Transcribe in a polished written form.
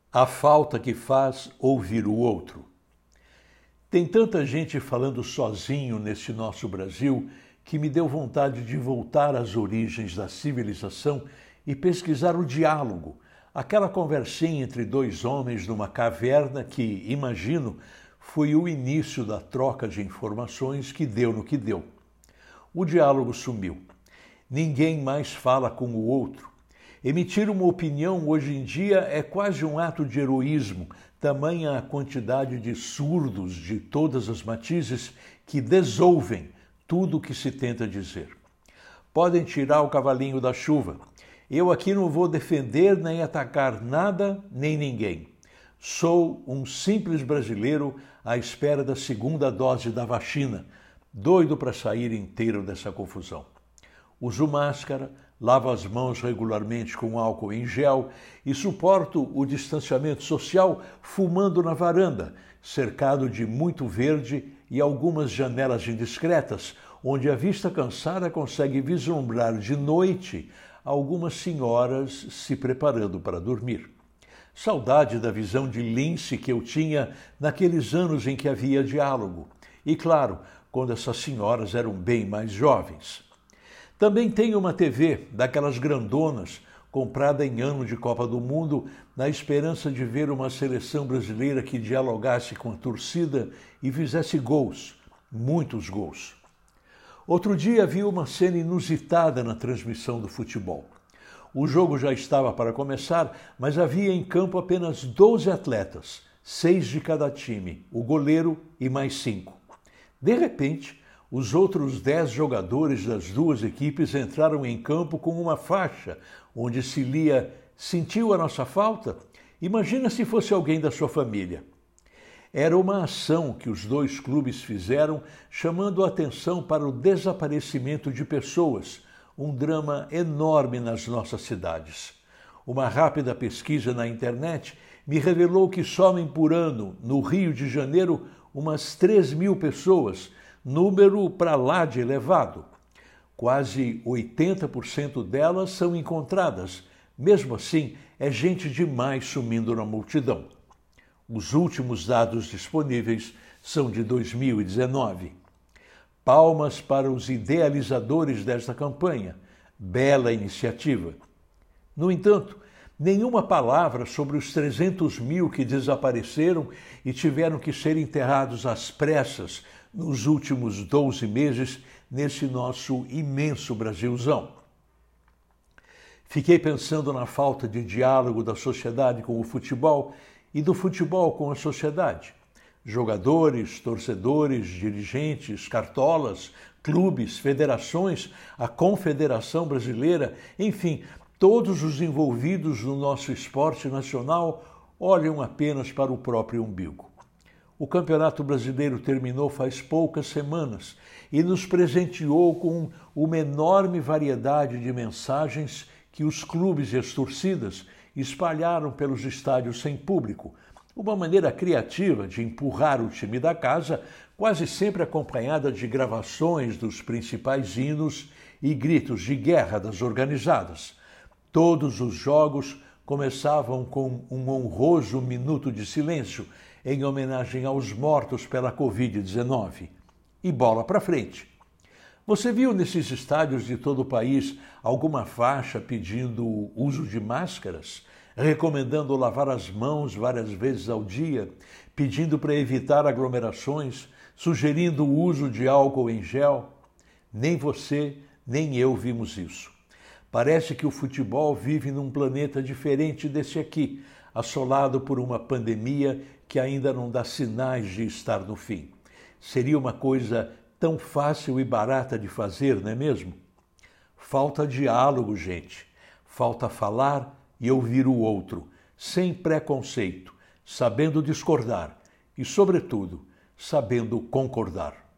A falta que faz ouvir o outro. Tem tanta gente falando sozinho nesse nosso Brasil que me deu vontade de voltar às origens da civilização e pesquisar o diálogo, aquela conversinha entre dois homens numa caverna que, imagino, foi o início da troca de informações que deu no que deu. O diálogo sumiu. Ninguém mais fala com o outro. Emitir uma opinião hoje em dia é quase um ato de heroísmo, tamanha a quantidade de surdos de todas as matizes que desouvem tudo o que se tenta dizer. Podem tirar o cavalinho da chuva. Eu aqui não vou defender nem atacar nada nem ninguém. Sou um simples brasileiro à espera da segunda dose da vacina, doido para sair inteiro dessa confusão. Uso máscara, lavo as mãos regularmente com álcool em gel e suporto o distanciamento social fumando na varanda, cercado de muito verde e algumas janelas indiscretas, onde a vista cansada consegue vislumbrar de noite algumas senhoras se preparando para dormir. Saudade da visão de lince que eu tinha naqueles anos em que havia diálogo. E claro, quando essas senhoras eram bem mais jovens. Também tenho uma TV, daquelas grandonas, comprada em ano de Copa do Mundo, na esperança de ver uma seleção brasileira que dialogasse com a torcida e fizesse gols, muitos gols. Outro dia vi uma cena inusitada na transmissão do futebol. O jogo já estava para começar, mas havia em campo apenas 12 atletas, 6 de cada time, o goleiro e mais 5. De repente, os outros 10 jogadores das duas equipes entraram em campo com uma faixa onde se lia "Sentiu a nossa falta?" Imagina se fosse alguém da sua família. Era uma ação que os dois clubes fizeram chamando a atenção para o desaparecimento de pessoas, um drama enorme nas nossas cidades. Uma rápida pesquisa na internet me revelou que somem por ano, no Rio de Janeiro, umas 3.000 pessoas, número para lá de elevado. Quase 80% delas são encontradas. Mesmo assim, é gente demais sumindo na multidão. Os últimos dados disponíveis são de 2019. Palmas para os idealizadores desta campanha. Bela iniciativa. No entanto, nenhuma palavra sobre os 300.000 que desapareceram e tiveram que ser enterrados às pressas nos últimos 12 meses nesse nosso imenso Brasilzão. Fiquei pensando na falta de diálogo da sociedade com o futebol e do futebol com a sociedade. Jogadores, torcedores, dirigentes, cartolas, clubes, federações, a Confederação Brasileira, enfim, todos os envolvidos no nosso esporte nacional olham apenas para o próprio umbigo. O Campeonato Brasileiro terminou faz poucas semanas e nos presenteou com uma enorme variedade de mensagens que os clubes e as torcidas espalharam pelos estádios sem público, uma maneira criativa de empurrar o time da casa, quase sempre acompanhada de gravações dos principais hinos e gritos de guerra das organizadas. Todos os jogos começavam com um honroso minuto de silêncio em homenagem aos mortos pela Covid-19. E bola para frente. Você viu nesses estádios de todo o país alguma faixa pedindo o uso de máscaras, recomendando lavar as mãos várias vezes ao dia, pedindo para evitar aglomerações, sugerindo o uso de álcool em gel? Nem você, nem eu vimos isso. Parece que o futebol vive num planeta diferente desse aqui, assolado por uma pandemia que ainda não dá sinais de estar no fim. Seria uma coisa tão fácil e barata de fazer, não é mesmo? Falta diálogo, gente. Falta falar e ouvir o outro, sem preconceito, sabendo discordar e, sobretudo, sabendo concordar.